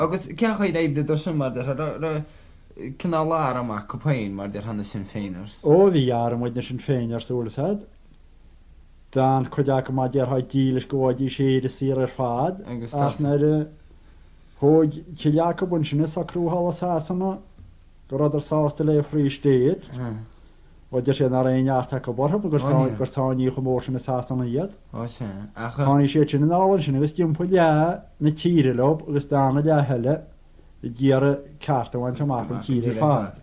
Agus ceach o'i ddeibd y dosyn mar cynnal ar yma, cwpain mar dyr hannes Sinn Féiners. O fi ar ym wedi'n Sinn Féiners dwlsad. Dan chwyddag yma dyr hoi dílis gwod I sydd y sir yr ffad. Ach na'r hwyd chiliac o bwnsynus o crw hal o sas yma. Gorod yr sas dy le ffri styd. Wedi'r sy'n ar ein iart ac o borhab gwrsawn I chymor sy'n y sas yma iad. O sy'n. O'n I sy'n sy'n yn alwan sy'n ygys diwmpwy lia na tîr y lob ygys dan y lia hele. Y gyr y cart o'n sy'n mach yn tîr y ffad.